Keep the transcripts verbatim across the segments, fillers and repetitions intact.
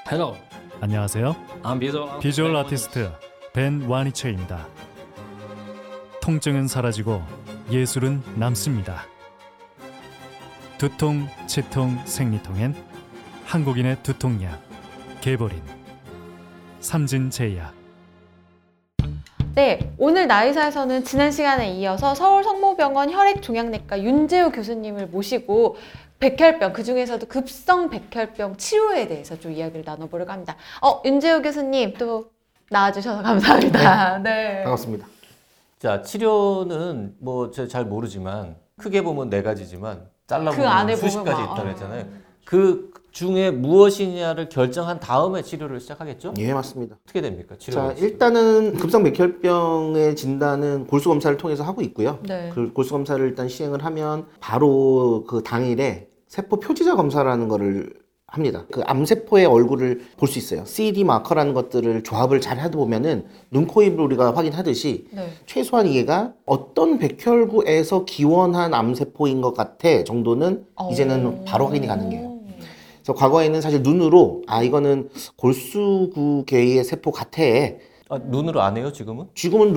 Hello, 안녕하세요. I'm visual, 비주얼 아티스트 벤 와니체입니다. 통증은 사라지고 예술은 남습니다. 두통, 치통, 생리통엔 한국인의 두통약 개보린 삼진제약. 네, 오늘 나의사에서는 지난 시간에 이어서 서울성모병원 혈액종양내과 윤재우 교수님을 모시고 백혈병, 그 중에서도 급성 백혈병 치료에 대해서 좀 이야기를 나눠보려고 합니다. 어, 윤재우 교수님 또 나와주셔서 감사합니다. 네. 반갑습니다. 자, 치료는 뭐 제가 잘 모르지만 크게 보면 네 가지지만 그 안에 잘라보면 수십 보면 가지 막, 있다고 아. 했잖아요. 그 중에 무엇이냐를 결정한 다음에 치료를 시작하겠죠? 예, 맞습니다. 어떻게 됩니까? 치료. 자, 일단은 급성 백혈병의 진단은 골수 검사를 통해서 하고 있고요. 네. 그 골수 검사를 일단 시행을 하면 바로 그 당일에 세포 표지자 검사라는 거를 합니다. 그 암세포의 얼굴을 볼 수 있어요. 씨디 마커라는 것들을 조합을 잘 하다 보면은 눈, 코, 입을 우리가 확인하듯이 네. 최소한 얘가 어떤 백혈구에서 기원한 암세포인 것 같아 정도는 이제는 바로 확인이 가능해요. 그래서 과거에는 사실 눈으로 아 이거는 골수구계의 세포 같아. 아, 눈으로 안 해요, 지금은? 지금은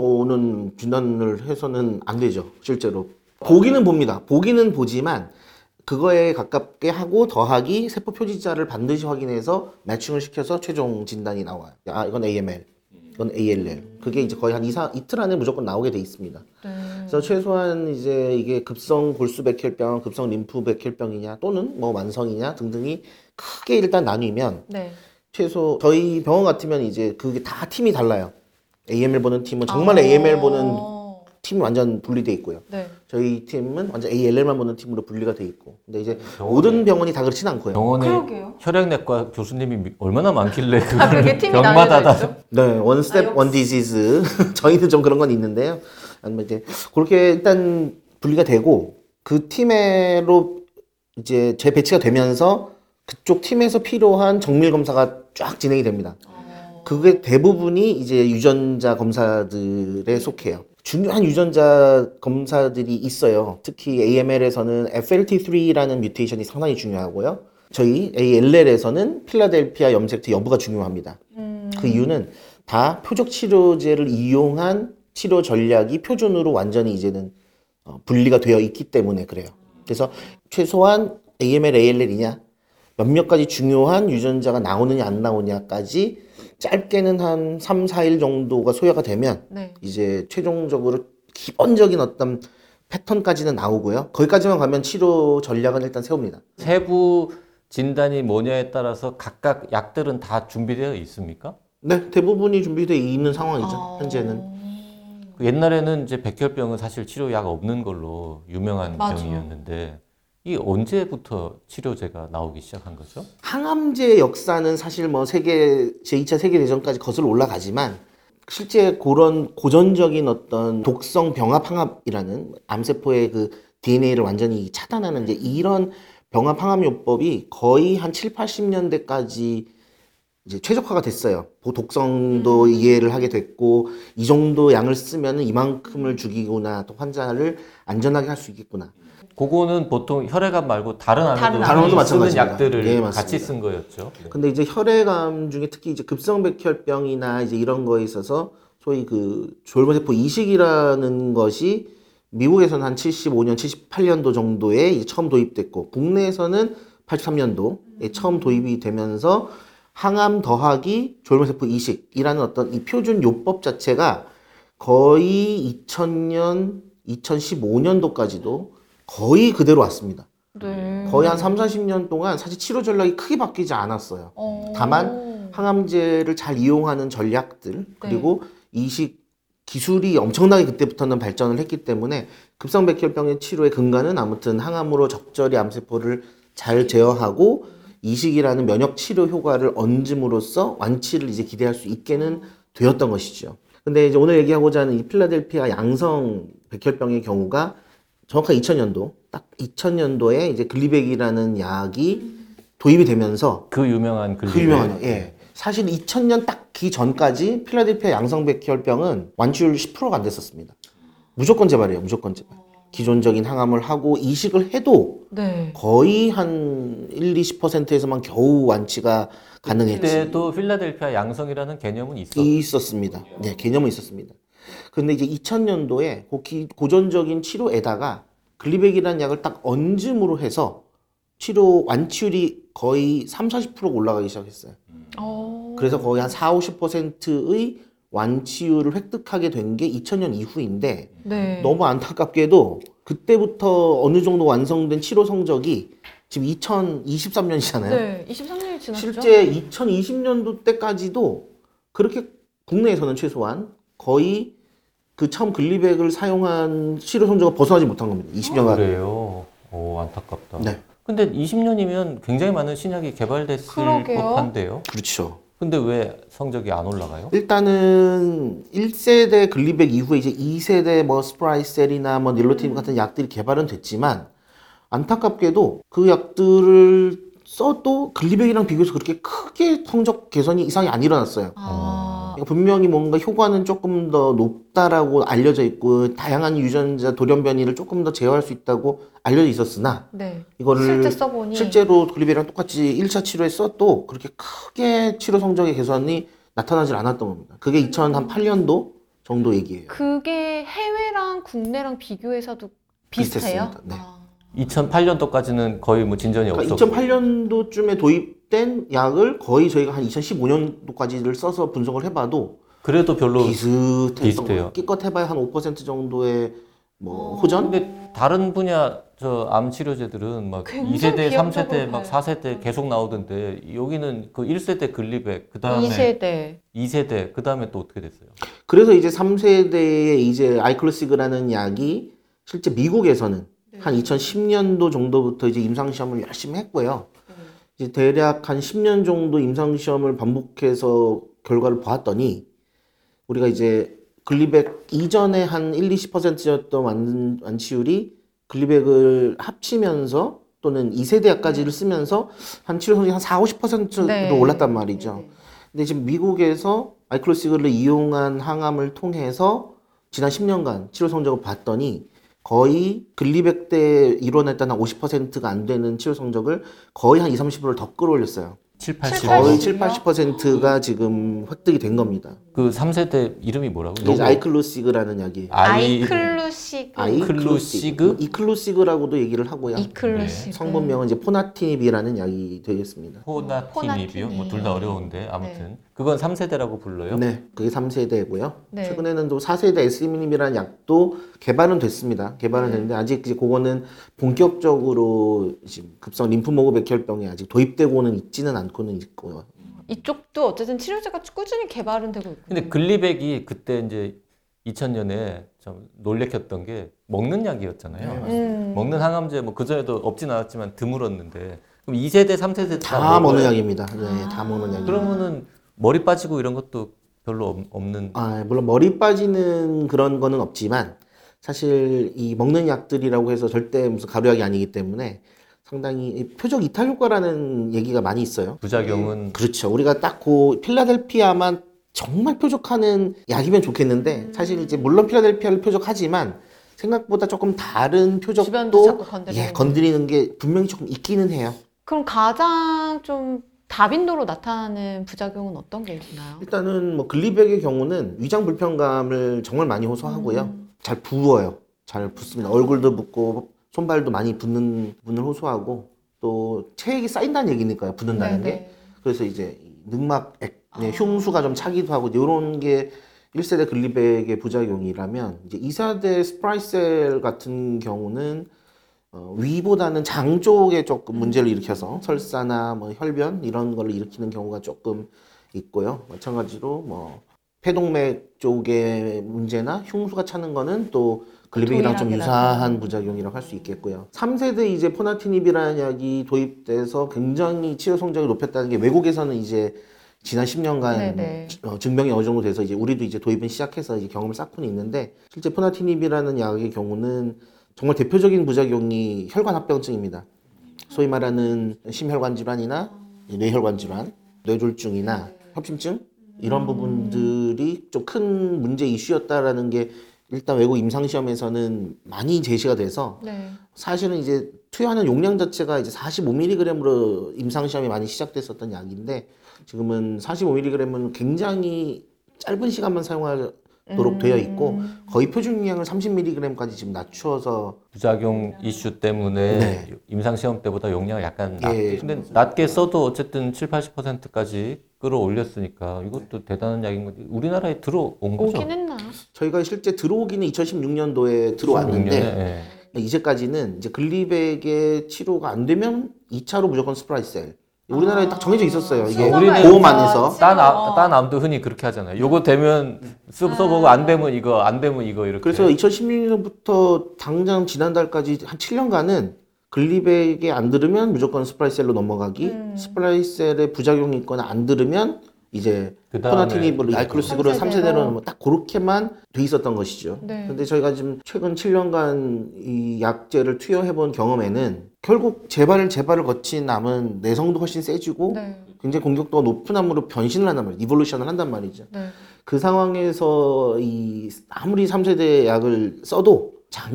눈으로는 진단을 해서는 안 되죠, 실제로. 보기는 봅니다. 보기는 보지만 그거에 가깝게 하고 더하기 세포 표지자를 반드시 확인해서 매칭을 시켜서 최종 진단이 나와요. 아, 이건 에이엠엘, 이건 에이엘엘. 그게 이제 거의 한 이사, 이틀 안에 무조건 나오게 돼 있습니다. 네. 그래서 최소한 이제 이게 급성 골수 백혈병, 급성 림프 백혈병이냐 또는 뭐 만성이냐 등등이 크게 일단 나뉘면 네. 최소 저희 병원 같으면 이제 그게 다 팀이 달라요. 에이엠엘 보는 팀은 정말 아. 에이엠엘 보는 팀이 완전 분리돼 있고요. 네. 저희 팀은 완전 에이엘엘만 보는 팀으로 분리가 돼 있고. 근데 이제 병원에- 모든 병원이 다 그렇진 않고요. 병원에 그러게요. 혈액내과 교수님이 얼마나 많길래 그 아, 그게 팀이 병마다 나뉘어져 다 있죠? 네, 원 아, 스텝 역시. 원 디지즈. 저희는 좀 그런 건 있는데요. 아니면 이제 그렇게 일단 분리가 되고 그 팀으로 이제 재배치가 되면서 그쪽 팀에서 필요한 정밀 검사가 쫙 진행이 됩니다. 그게 대부분이 이제 유전자 검사들에 속해요. 중요한 유전자 검사들이 있어요. 특히 에이엠엘에서는 에프엘티쓰리라는 뮤테이션이 상당히 중요하고요. 저희 에이엘엘에서는 필라델피아 염색체 여부가 중요합니다. 음. 그 이유는 다 표적 치료제를 이용한 치료 전략이 표준으로 완전히 이제는 어, 분리가 되어 있기 때문에 그래요. 그래서 최소한 에이엠엘, 에이엘엘이냐 몇몇 가지 중요한 유전자가 나오느냐 안 나오냐까지 짧게는 한 삼, 사 일 정도가 소요가 되면 네. 이제 최종적으로 기본적인 어떤 패턴까지는 나오고요. 거기까지만 가면 치료 전략은 일단 세웁니다. 세부 진단이 뭐냐에 따라서 각각 약들은 다 준비되어 있습니까? 네, 대부분이 준비되어 있는 상황이죠. 아. 현재는. 그 옛날에는 이제 백혈병은 사실 치료약 없는 걸로 유명한 맞아. 병이었는데 이 언제부터 치료제가 나오기 시작한 거죠? 항암제 역사는 사실 뭐 세계 제이 차 세계대전까지 거슬러 올라가지만 실제 그런 고전적인 어떤 독성 병합 항암이라는 암세포의 그 디엔에이를 완전히 차단하는 이제 이런 병합 항암요법이 거의 한 칠, 팔십 년대까지 이제 최적화가 됐어요. 그 독성도 음. 이해를 하게 됐고 이 정도 양을 쓰면은 이만큼을 죽이거나 또 환자를 안전하게 할 수 있겠구나. 그거는 보통 혈액암 말고 다른 다른 암에도 암도 쓰는 마찬가지입니다. 약들을 예, 맞습니다. 같이 쓴 거였죠. 네. 근데 이제 혈액암 중에 특히 이제 급성 백혈병이나 이제 이런 거에 있어서 소위 그 졸모세포 이식이라는 것이 미국에서는 한 칠십오 년, 칠십팔 년도 정도에 이제 처음 도입됐고 국내에서는 팔십삼 년도에 처음 도입이 되면서 항암 더하기 졸모세포 이식이라는 어떤 이 표준 요법 자체가 거의 이천 년, 이천십오 년도까지도 거의 그대로 왔습니다. 네. 거의 한 삼, 사십 년 동안 사실 치료 전략이 크게 바뀌지 않았어요. 어. 다만 항암제를 잘 이용하는 전략들 그리고 이식 기술이 엄청나게 그때부터는 발전을 했기 때문에 급성 백혈병의 치료의 근간은 아무튼 항암으로 적절히 암세포를 잘 제어하고 이식이라는 면역 치료 효과를 얹음으로써 완치를 이제 기대할 수 있게는 되었던 것이죠. 근데 이제 오늘 얘기하고자 하는 이 필라델피아 양성 백혈병의 경우가 정확하게 이천 년도, 딱 이천 년도에 이제 글리백이라는 약이 도입이 되면서 그 유명한 글리백. 그 유명한, 예. 사실 이천 년 딱 기 전까지 필라델피아 양성 백혈병은 완치율 십 퍼센트가 안 됐었습니다. 무조건 재발이에요, 무조건 재발. 기존적인 항암을 하고 이식을 해도 네. 거의 한 일, 이십 퍼센트에서만 겨우 완치가 가능했지. 그때도 필라델피아 양성이라는 개념은 있었. 있었습니다. 네, 개념은 있었습니다. 근데 이제 이천 년도에 고 기- 고전적인 치료에다가 글리백이라는 약을 딱 얹음으로 해서 치료 완치율이 거의 삼, 사십 퍼센트가 올라가기 시작했어요. 어. 그래서 거의 한 사, 오십 퍼센트의 완치율을 획득하게 된 게 이천 년 이후인데 네. 너무 안타깝게도 그때부터 어느 정도 완성된 치료 성적이 지금 이천이십삼 년이잖아요. 네. 이십삼 년이 지났죠. 실제 이천이십 년도 때까지도 그렇게 국내에서는 최소한 거의 그 처음 글리백을 사용한 치료 성적을 벗어나지 못한 겁니다. 이십 년간. 그래요. 오, 안타깝다. 네. 근데 이십 년이면 굉장히 많은 신약이 개발됐을 그러게요. 법한데요. 그렇죠. 근데 왜 성적이 안 올라가요? 일단은 일 세대 글리백 이후에 이제 이 세대 뭐 스프라이셀이나 뭐 닐로티닙 같은 약들이 개발은 됐지만 안타깝게도 그 약들을 써도 글리백이랑 비교해서 그렇게 크게 성적 개선이 이상이 안 일어났어요. 아. 그러니까 분명히 뭔가 효과는 조금 더 높다라고 알려져 있고 다양한 유전자 돌연변이를 조금 더 제어할 수 있다고 알려져 있었으나 네. 이거를 실제 써보니 실제로 글리백이랑 똑같이 일 차 치료에 써도 그렇게 크게 치료 성적의 개선이 나타나질 않았던 겁니다. 그게 이천팔 년도 정도 얘기예요. 그게 해외랑 국내랑 비교해서도 비슷해요? 비슷했습니다. 네. 아. 이천팔 년도까지는 거의 뭐 진전이 그러니까 없었고. 이천팔 년도쯤에 도입된 약을 거의 저희가 한 이천십오 년도까지를 써서 분석을 해봐도 그래도 별로. 비슷했던 비슷해요. 거예요. 끼껏 해봐야 한 오 퍼센트 정도의 뭐 어. 호전? 근데 다른 분야 저 암 치료제들은 막 굉장히 이 세대, 삼 비약적으로 세대, 막 봐요. 사 세대 계속 나오던데 여기는 그 일 세대 글리백, 그다음에 이 세대. 이 세대, 그다음에 또 어떻게 됐어요? 그래서 이제 삼 세대의 이제 아이클로시그라는 약이 실제 미국에서는 네. 한 이천십 년도 정도부터 이제 임상시험을 열심히 했고요. 네. 이제 대략 한 십 년 정도 임상시험을 반복해서 결과를 보았더니 우리가 이제 글리백 이전에 한 일, 이십 퍼센트였던 완, 완치율이 글리백을 합치면서 또는 이 세대 약까지를 쓰면서 한 치료 성적이 한 사, 오십 퍼센트로 네. 올랐단 말이죠. 네, 네. 근데 지금 미국에서 아이클로시그를 이용한 항암을 통해서 지난 십 년간 치료 성적을 봤더니 거의 글리백 때 이뤄냈던 한 오십 퍼센트가 안 되는 치료 성적을 거의 한 이십, 삼십 퍼센트를 더 끌어올렸어요. 칠, 팔십. 칠, 팔십. 거의 칠, 팔십 퍼센트가 지금 획득이 된 겁니다. 그 삼 세대 이름이 뭐라고? 이게 이제 아이클로시그라는 약이에요. 아이 아이클루시그. 아이클로시그? 이클로시그라고도 얘기를 하고요. 이클루시그. 성분명은 이제 포나티닙이라는 약이 되겠습니다. 포나티닙이요? 뭐 둘 다 어려운데 아무튼 네. 그건 삼 세대라고 불러요. 네, 그게 삼 세대고요. 네. 최근에는 또 사 세대 에스이민닙이라는 약도 개발은 됐습니다. 개발은 네. 됐는데 아직 이제 그거는 본격적으로 지금 급성 림프모그 백혈병에 아직 도입되고는 있지는 않고는 있고요. 이쪽도 어쨌든 치료제가 꾸준히 개발은 되고 있고. 근데 글리백이 그때 이제 이천 년에 좀 놀래켰던 게 먹는 약이었잖아요. 음. 먹는 항암제 뭐 그전에도 없진 않았지만 드물었는데 그럼 이 세대, 삼 세대 다, 다 먹는 먹어요? 약입니다. 네, 다 먹는 약입니다. 그러면은 머리 빠지고 이런 것도 별로 없- 없는. 아, 물론 머리 빠지는 그런 거는 없지만 사실 이 먹는 약들이라고 해서 절대 무슨 가루약이 아니기 때문에 상당히 이 표적 이탈 효과라는 얘기가 많이 있어요. 부작용은 그렇죠. 우리가 딱 그 필라델피아만 정말 표적하는 약이면 좋겠는데 사실 이제 물론 필라델피아를 표적하지만 생각보다 조금 다른 주변도 자꾸 표적도 건드리는 예, 건드리는 게 분명히 조금 있기는 해요. 그럼 가장 좀 다빈도로 나타나는 부작용은 어떤 게 있나요? 일단은 뭐 글리백의 경우는 위장 불편감을 정말 많이 호소하고요. 음. 잘 부어요. 잘 붓습니다. 얼굴도 붓고 손발도 많이 붓는 부분을 호소하고 또 체액이 쌓인다는 얘기니까요. 붓는다는 게. 네네. 그래서 이제 늑막액, 네, 아. 흉수가 좀 차기도 하고 이런 게 일 세대 글리백의 부작용이라면 이제 이 세대 스프라이셀 같은 경우는 어, 위보다는 장 쪽에 조금 문제를 일으켜서 설사나 뭐 혈변 이런 걸 일으키는 경우가 조금 있고요. 마찬가지로 뭐 폐동맥 쪽에 문제나 흉수가 차는 거는 또 글리백이랑 좀 동일하게 유사한 나타나는. 부작용이라고 할 수 있겠고요. 삼 세대 이제 포나티닙이라는 약이 도입돼서 굉장히 치료 성적이 높였다는 게 외국에서는 이제 지난 십 년간 네네. 어, 증명이 어느 정도 돼서 이제 우리도 이제 도입은 시작해서 이제 경험을 쌓고는 있는데 실제 포나티닙이라는 약의 경우는 정말 대표적인 부작용이 혈관 합병증입니다. 소위 말하는 심혈관 질환이나 뇌혈관 질환, 뇌졸중이나 협심증 이런 부분들이 좀 큰 문제 이슈였다라는 게 일단 외국 임상시험에서는 많이 제시가 돼서 네. 사실은 이제 투여하는 용량 자체가 이제 사십오 밀리그램으로 임상시험이 많이 시작됐었던 약인데 지금은 사십오 밀리그램은 굉장히 짧은 시간만 사용하도록 음. 되어 있고 거의 표준 용량을 삼십 밀리그램까지 지금 낮추어서 부작용 이슈 때문에 네. 임상시험 때보다 용량을 약간 낮, 예. 근데 낮게 써도 어쨌든 칠, 팔십 퍼센트까지 끌어올렸으니까 이것도 대단한 약인 거지. 우리나라에 들어온 거죠? 오긴 했나? 저희가 실제 들어오기는 이천십육 년도에 들어왔는데 십육 년에, 예. 이제까지는 이제 글리백의 치료가 안 되면 이 차로 무조건 스프라이셀. 우리나라에 아. 딱 정해져 있었어요. 이게 순서가 우리는 보험 있죠. 안에서. 딴, 아, 딴 암도 흔히 그렇게 하잖아요. 요거 되면 써- 써보고 안 되면 이거, 안 되면 이거 이렇게. 그래서 이천십육 년부터 당장 지난달까지 한 칠 년간은 글리백에 안 들으면 무조건 스프라이셀로 넘어가기, 음. 스프라이셀에 부작용이 있거나 안 들으면 이제 그 다음에 포나티닙으로 아이클로식으로 삼 삼 세대로. 세대로 넘어 딱 그렇게만 돼 있었던 것이죠. 네. 근데 저희가 지금 최근 칠 년간 이 약제를 투여해 본 경험에는 결국 재발을 재발을 거친 암은 내성도 훨씬 세지고 네. 굉장히 공격도가 높은 암으로 변신을 한단 말이에요. 이볼루션을 한단 말이죠. 네. 그 상황에서 이 아무리 삼 세대 약을 써도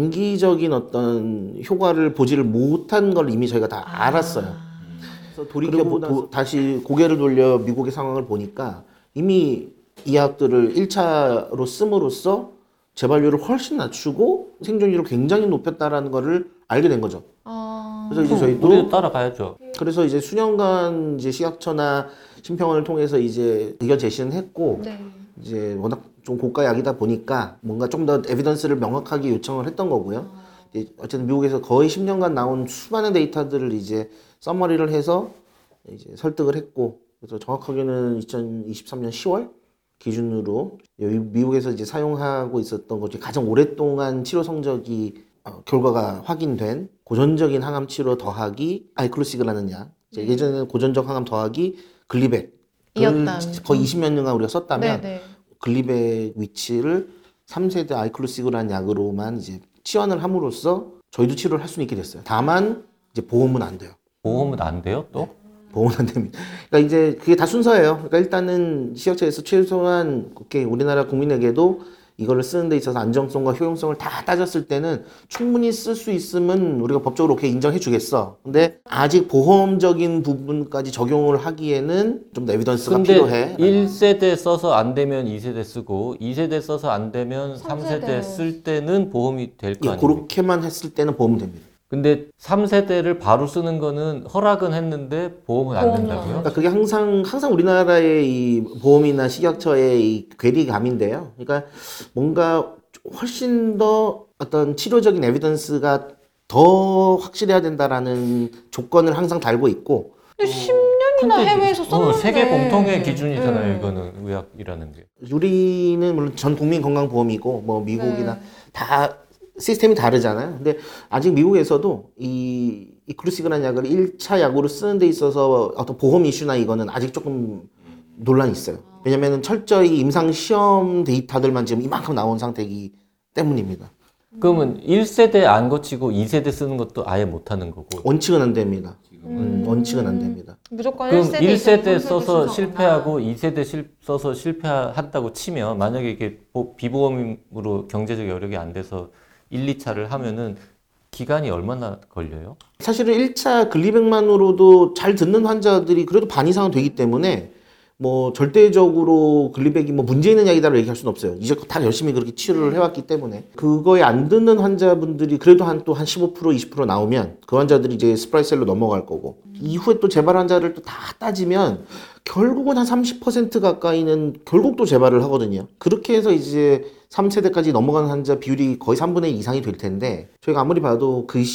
장기적인 어떤 효과를 보지를 못한 걸 이미 저희가 다 알았어요. 그래서 돌이켜 보, 도, 다시 고개를 돌려 미국의 상황을 보니까 이미 이 약들을 일 차로 씀으로써 재발률을 훨씬 낮추고 생존율을 굉장히 높였다라는 거를 알게 된 거죠. 아. 그래서 이제 저희도 우리도 따라가야죠. 그래서 이제 수년간 이제 식약처나 심평원을 통해서 이제 의견 제시는 했고 네. 이제 워낙 좀 고가 약이다 보니까 뭔가 좀 더 에비던스를 명확하게 요청을 했던 거고요. 이제 어쨌든 미국에서 거의 십 년간 나온 수많은 데이터들을 이제 서머리를 해서 이제 설득을 했고 그래서 정확하게는 이천이십삼 년 시월 기준으로 여기 미국에서 이제 사용하고 있었던 것 중에 가장 오랫동안 치료 성적이 어, 결과가 확인된 고전적인 항암 치료 더하기 아이클로시그라는 약. 이제 예전에는 고전적 항암 더하기 글리백. 이었던. 거의 이십 년간 우리가 썼다면 네, 네. 글리백 위치를 삼 세대 아이클로시그라는 약으로만 이제 치환을 함으로써 저희도 치료를 할 수는 있게 됐어요. 다만 이제 보험은 안 돼요. 보험은 안 돼요, 또? 보험은 안 됩니다. 그러니까 이제 그게 다 순서예요. 그러니까 일단은 식약처에서 최소한 오케이, 우리나라 국민에게도 이거를 쓰는 데 있어서 안정성과 효용성을 다 따졌을 때는 충분히 쓸 수 있으면 우리가 법적으로 오케이 인정해 주겠어. 근데 아직 보험적인 부분까지 적용을 하기에는 좀 더 에비던스가 근데 필요해. 일 세대 써서 안 되면 이 세대 쓰고 이 세대 써서 안 되면 삼 세대 삼 세대. 쓸 때는 보험이 될 거 예, 아니에요? 그렇게만 했을 때는 보험은 됩니다. 근데 삼 세대를 바로 쓰는 거는 허락은 했는데 보험은 안 보험은 된다고요? 그러니까 그게 항상 항상 우리나라의 이 보험이나 식약처의 이 괴리감인데요. 그러니까 뭔가 훨씬 더 어떤 치료적인 에비던스가 더 확실해야 된다라는 조건을 항상 달고 있고 근데 십 년이나 근데 해외에서 어, 썼는데. 세계 공통의 기준이잖아요, 네. 이거는 의학이라는 게. 우리는 물론 전 국민 건강보험이고 뭐 미국이나 네. 다 시스템이 다르잖아요. 근데 아직 미국에서도 이, 이 클루시그라는 약을 일 차 약으로 쓰는 데 있어서 어떤 보험 이슈나 이거는 아직 조금 논란이 있어요. 왜냐면은 철저히 임상 시험 데이터들만 지금 이만큼 나온 상태이기 때문입니다. 그러면 일 세대 안 거치고 이 세대 쓰는 것도 아예 못 하는 거고. 원칙은 안 됩니다. 음, 원칙은 안 됩니다. 무조건 그럼 일 세대, 일 세대 삼 세대 써서 순서구나. 실패하고 이 세대 실, 써서 실패한다고 치면 만약에 이게 보- 비보험으로 경제적 여력이 안 돼서 일, 이 차를 하면은 기간이 얼마나 걸려요? 사실은 일 차 글리백만으로도 잘 듣는 환자들이 그래도 반 이상은 되기 때문에 뭐 절대적으로 글리백이 뭐 문제 있는 약이다라고 얘기할 수는 없어요. 이제 다 열심히 그렇게 치료를 해왔기 때문에 그거에 안 듣는 환자분들이 그래도 한 또 한 십오 퍼센트 이십 퍼센트 나오면 그 환자들이 이제 스프라이셀로 넘어갈 거고 이후에 또 재발 환자를 또 다 따지면 결국은 한 삼십 퍼센트 가까이는 결국 또 재발을 하거든요. 그렇게 해서 이제 삼 세대까지 넘어가는 환자 비율이 거의 삼분의 일 이상이 될 텐데 저희가 아무리 봐도 그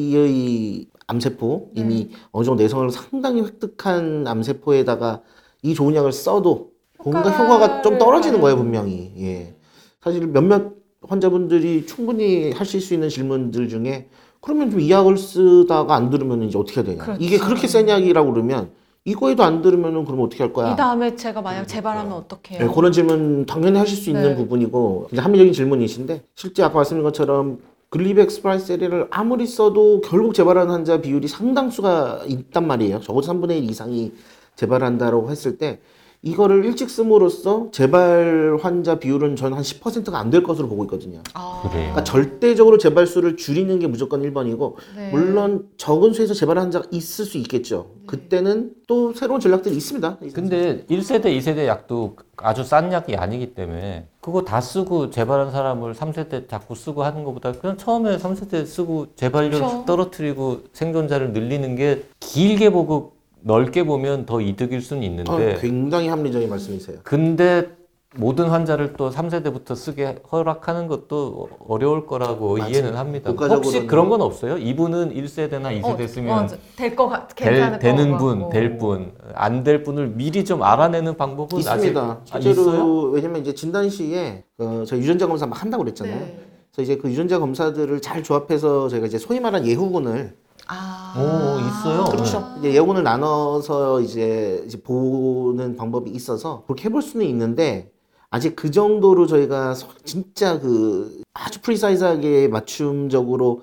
시기의 암세포 이미 어느 정도 내성을 상당히 획득한 암세포에다가 이 좋은 약을 써도 뭔가 효과가 좀 떨어지는 거예요, 분명히. 예. 사실 몇몇 환자분들이 충분히 하실 수 있는 질문들 중에 그러면 좀 이 약을 쓰다가 안 들으면 이제 어떻게 해야 되냐. 그렇죠. 이게 그렇게 센 약이라고 그러면 이거에도 안 들으면 그럼 어떻게 할 거야? 이 다음에 제가 만약 재발하면 어떡해요? 네, 그런 질문 당연히 하실 수 있는 네. 부분이고 이제 합리적인 질문이신데 실제 아까 말씀드린 것처럼 글리백 스프라이셀을 아무리 써도 결국 재발하는 환자 비율이 상당수가 있단 말이에요. 적어도 삼분의 일 이상이 재발한다고 했을 때 이거를 일찍 씀으로써 재발 환자 비율은 저는 한 십 퍼센트가 안 될 것으로 보고 있거든요. 아. 그래요. 그러니까 절대적으로 재발 수를 줄이는 게 무조건 일 번이고 네. 물론 적은 수에서 재발 환자가 있을 수 있겠죠. 그때는 또 새로운 전략들이 있습니다. 근데 일 세대, 이 세대 약도 아주 싼 약이 아니기 때문에 그거 다 쓰고 재발한 사람을 삼 세대 자꾸 쓰고 하는 것보다 그냥 처음에 삼 세대 쓰고 재발률을 그렇죠. 확 떨어뜨리고 생존자를 늘리는 게 길게 보고 넓게 보면 더 이득일 수는 있는데 어, 굉장히 합리적인 말씀이세요. 근데 모든 환자를 또 삼 세대부터 쓰게 허락하는 것도 어려울 거라고 맞아요. 이해는 합니다. 국가적으로는- 혹시 그런 건 없어요? 이분은 일 세대나 이 세대 쓰면 될거 같, 될, 괜찮을 되는 것 분, 같고. 될 분, 안 될 분을 미리 좀 알아내는 방법은 있습니다. 아직 아, 실제로 있어요? 왜냐면 이제 진단 시에 어, 저희 유전자 검사 막 한다고 그랬잖아요. 네. 그래서 이제 그 유전자 검사들을 잘 조합해서 저희가 이제 소위 말하는 예후군을 아. 오, 있어요? 그렇죠. 이제 예후군을 나눠서 이제, 이제 보는 방법이 있어서 그렇게 해볼 수는 있는데 아직 그 정도로 저희가 서- 진짜 그 아주 프리사이즈하게 맞춤적으로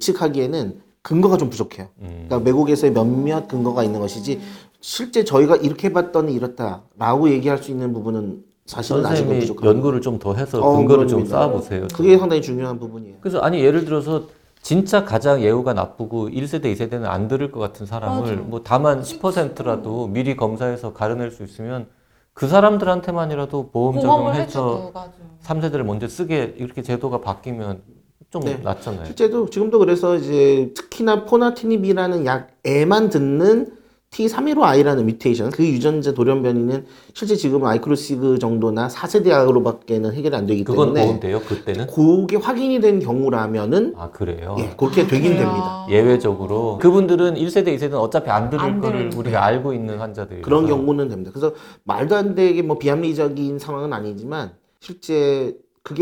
예측하기에는 근거가 좀 부족해요. 음. 그러니까 외국에서의 몇몇 근거가 있는 것이지 실제 저희가 이렇게 해봤더니 이렇다라고 얘기할 수 있는 부분은 사실은 아직은 선생님이 부족합니다. 연구를 좀 더 해서 어, 근거를 좀 그럽니다. 쌓아보세요. 그게 상당히 중요한 부분이에요. 그래서 아니 예를 들어서 진짜 가장 예후가 나쁘고 일 세대, 이 세대는 안 들을 것 같은 사람을 맞아. 뭐 다만 십 퍼센트라도 미리 검사해서 가려낼 수 있으면 그 사람들한테만이라도 보험 보험을 적용해서 해줘도 맞아요. 삼 세대를 먼저 쓰게 이렇게 제도가 바뀌면 좀 네. 낫잖아요. 실제도 지금도 그래서 이제 특히나 포나티닙이라는 약에만 듣는 티 삼일오 아이라는 뮤테이션 그 유전자 돌연변이는 실제 지금 아이크로시그 정도나 사 세대 약으로밖에는 해결이 안 되기 그건 때문에 보험돼요? 그때는? 그게 확인이 된 경우라면은 아 그래요? 예, 그렇게 되긴 그래요? 됩니다. 예외적으로 그분들은 일 세대, 이 세대는 어차피 안 들을 안 거를 들을 우리가 알고 있는 환자들이 그런 경우는 됩니다. 그래서 말도 안 되게 뭐 비합리적인 상황은 아니지만 실제 그게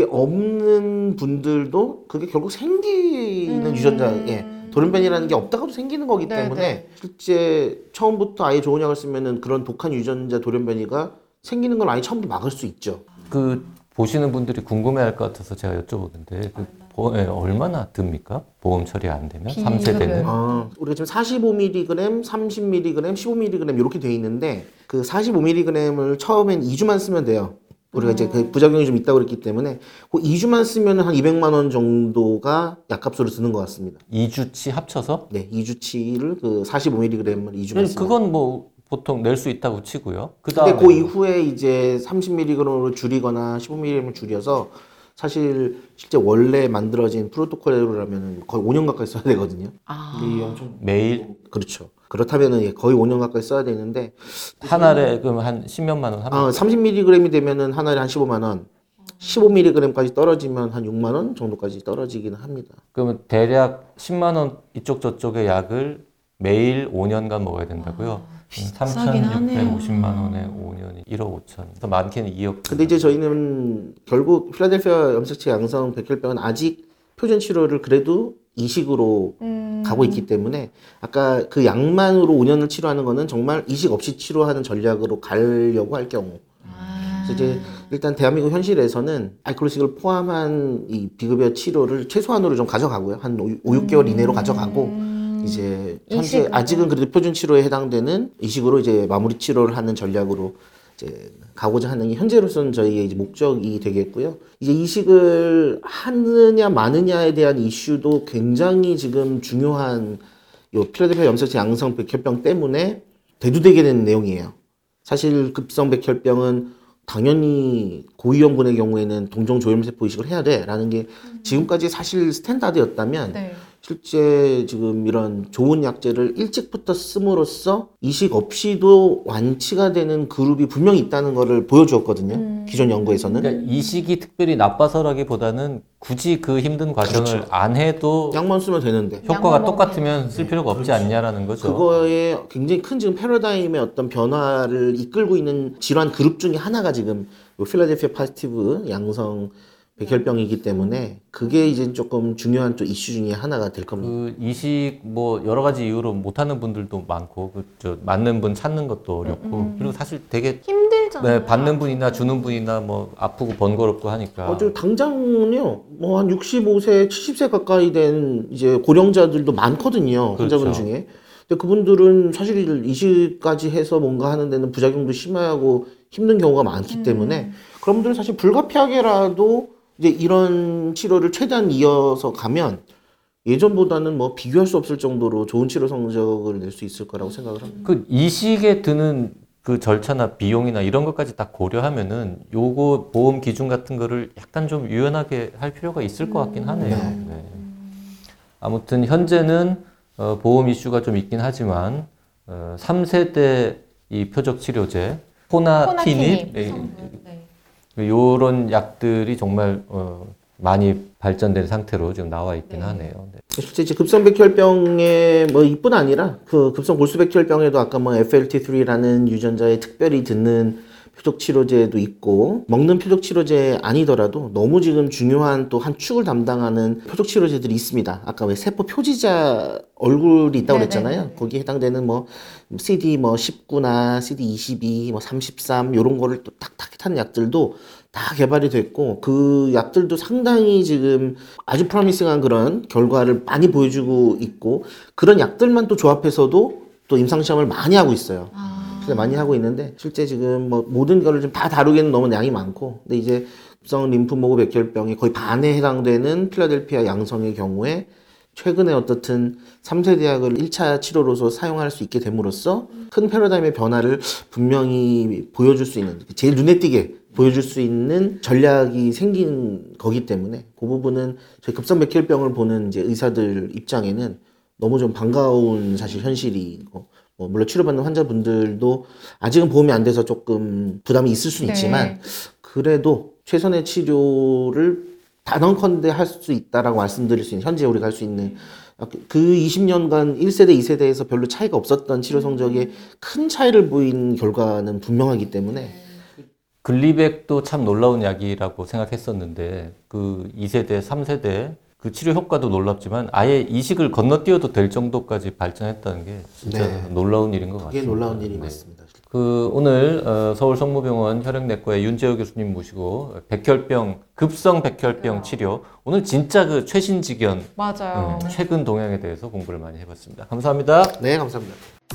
없는 분들도 그게 결국 생기는 음. 유전자, 예. 돌연변이라는 게 없다가도 생기는 거기 네, 때문에 네. 실제 처음부터 아예 좋은 약을 쓰면은 그런 독한 유전자 돌연변이가 생기는 걸 아예 처음부터 막을 수 있죠. 그 보시는 분들이 궁금해할 것 같아서 제가 여쭤보는데 그 보, 예, 얼마나 듭니까? 보험 처리 안 되면 삼 세대는? 아, 우리가 지금 사십오 밀리그램, 삼십 밀리그램, 십오 밀리그램 이렇게 돼 있는데 그 사십오 밀리그램을 처음엔 이 주만 쓰면 돼요. 우리가 이제 그 부작용이 좀 있다고 그랬기 때문에 그 이 주만 쓰면 한 이백만 원 정도가 약값으로 드는 것 같습니다. 이 주치 합쳐서? 네, 이 주치를 그 사십오 밀리그램을 이 주만 예, 쓰면. 그건 뭐 보통 낼 수 있다고 치고요. 그 근데 다음에 그 이후에 이제 삼십 밀리그램으로 줄이거나 십오 밀리그램을 줄여서 사실 실제 원래 만들어진 프로토콜로라면 거의 오 년 가까이 써야 되거든요. 아. 근데 이게 엄청 매일 그렇죠. 그렇다면은 예, 거의 오 년 가까이 써야 되는데 한 알에 그럼 한 십몇만 원 합니다. 아, 삼십 밀리그램이 되면은 한 알에 한 십오만 원, 십오 밀리그램까지 떨어지면 한 육만 원 정도까지 떨어지기는 합니다. 그러면 대략 십만 원 이쪽 저쪽의 약을 매일 오 년간 먹어야 된다고요? 비싸긴 삼천육백오십만 하네요. 원에 오 년이 일억 오천. 더 많게는 이억. 근데 이제 저희는 결국 필라델피아 염색체 양성 백혈병은 아직 표준 치료를 그래도 이식으로 음. 가고 있기 때문에 아까 그 약만으로 오 년을 치료하는 거는 정말 이식 없이 치료하는 전략으로 가려고 할 경우. 아. 그래서 이제 일단 대한민국 현실에서는 아이크로식을 포함한 이 비급여 치료를 최소한으로 좀 가져가고요. 한 오, 육 개월 이내로 가져가고 음. 이제 현재 이식으로. 아직은 그래도 표준 치료에 해당되는 이식으로 이제 마무리 치료를 하는 전략으로 이제 가고자 하는 게 현재로서는 저희의 이제 목적이 되겠고요. 이제 이식을 하느냐 마느냐에 대한 이슈도 굉장히 지금 중요한 요 필라델피아 염색체 양성 백혈병 때문에 대두되게 된 내용이에요. 사실 급성 백혈병은 당연히 고위험군의 경우에는 동종 조혈세포 이식을 해야 돼라는 게 지금까지 사실 스탠다드였다면 네. 실제 지금 이런 좋은 약제를 일찍부터 씀으로써 이식 없이도 완치가 되는 그룹이 분명히 있다는 것을 보여주었거든요. 음. 기존 연구에서는. 그러니까 이식이 특별히 나빠서라기보다는 굳이 그 힘든 과정을 그렇죠. 안 해도 약만 쓰면 되는데. 효과가 약만 똑같으면 쓸 필요가 없지 않냐라는 거죠. 그거에 굉장히 큰 지금 패러다임의 어떤 변화를 이끌고 있는 질환 그룹 중에 하나가 지금 요 필라델피아 파지티브 양성 백혈병이기 때문에 그게 이제 조금 중요한 또 이슈 중에 하나가 될 겁니다. 그 이식 뭐 여러 가지 이유로 못하는 분들도 많고 그 저 맞는 분 찾는 것도 어렵고 그리고 사실 되게 힘들잖아요. 네, 받는 분이나 주는 분이나 뭐 아프고 번거롭고 하니까 어, 저 당장은요, 뭐 한 육십오 세, 칠십 세 가까이 된 이제 고령자들도 많거든요. 환자분 그렇죠. 중에. 근데 그분들은 사실 이식까지 해서 뭔가 하는 데는 부작용도 심하고 힘든 경우가 많기 때문에 그런 분들은 사실 불가피하게라도 이제 이런 치료를 최대한 이어서 가면 예전보다는 뭐 비교할 수 없을 정도로 좋은 치료 성적을 낼 수 있을 거라고 생각을 합니다. 그 이식에 드는 그 절차나 비용이나 이런 것까지 다 고려하면은 요거 보험 기준 같은 거를 약간 좀 유연하게 할 필요가 있을 것 같긴 하네요. 네. 네. 아무튼 현재는 어, 보험 이슈가 좀 있긴 하지만 어, 삼 세대 이 표적 치료제 포나티닙 네. 네. 요런 약들이 정말 어, 많이 발전된 상태로 지금 나와 있긴 네. 하네요. 네. 실제 이제 급성백혈병에 뭐 이뿐 아니라 그 급성 골수백혈병에도 아까 뭐 에프엘티 쓰리라는 유전자에 특별히 듣는 표적 치료제도 있고 먹는 표적 치료제 아니더라도 너무 지금 중요한 또 한 축을 담당하는 표적 치료제들이 있습니다. 아까 왜 세포 표지자 얼굴이 있다고 그랬잖아요. 네네. 거기에 해당되는 뭐 씨디 뭐 십구나 씨디 이십이 뭐 삼십삼 요런 거를 또 딱 타깃하는 약들도 다 개발이 됐고 그 약들도 상당히 지금 아주 프로미싱한 그런 결과를 많이 보여주고 있고 그런 약들만 또 조합해서도 또 임상시험을 많이 하고 있어요. 아. 많이 하고 있는데 실제 지금 뭐 모든 거를 좀 다 다루기에는 너무 양이 많고 근데 이제 급성 림프모그 백혈병이 거의 반에 해당되는 필라델피아 양성의 경우에 최근에 어떻든 삼 세대 약을 일 차 치료로서 사용할 수 있게 됨으로써 큰 패러다임의 변화를 분명히 보여줄 수 있는 제일 눈에 띄게 보여줄 수 있는 전략이 생긴 거기 때문에 그 부분은 저희 급성 백혈병을 보는 이제 의사들 입장에는 너무 좀 반가운 사실 현실이고 뭐 물론 치료받는 환자분들도 아직은 보험이 안 돼서 조금 부담이 있을 수는 네. 있지만 그래도 최선의 치료를 단언컨대 할 수 있다라고 말씀드릴 수 있는 현재 우리가 할 수 있는 그 이십 년간 일 세대, 이 세대에서 별로 차이가 없었던 치료 성적에 큰 차이를 보인 결과는 분명하기 때문에 글리백도 참 놀라운 약이라고 생각했었는데 그 이 세대, 삼 세대 그 치료 효과도 놀랍지만 아예 이식을 건너뛰어도 될 정도까지 발전했다는 게 진짜 네. 놀라운 일인 것 그게 같습니다. 놀라운 일이 네. 맞습니다. 그 오늘 어, 서울성모병원 혈액내과의 윤재호 교수님 모시고 백혈병 급성 백혈병 치료 오늘 진짜 그 최신지견 맞아요. 음, 최근 동향에 대해서 공부를 많이 해봤습니다. 감사합니다. 네, 감사합니다.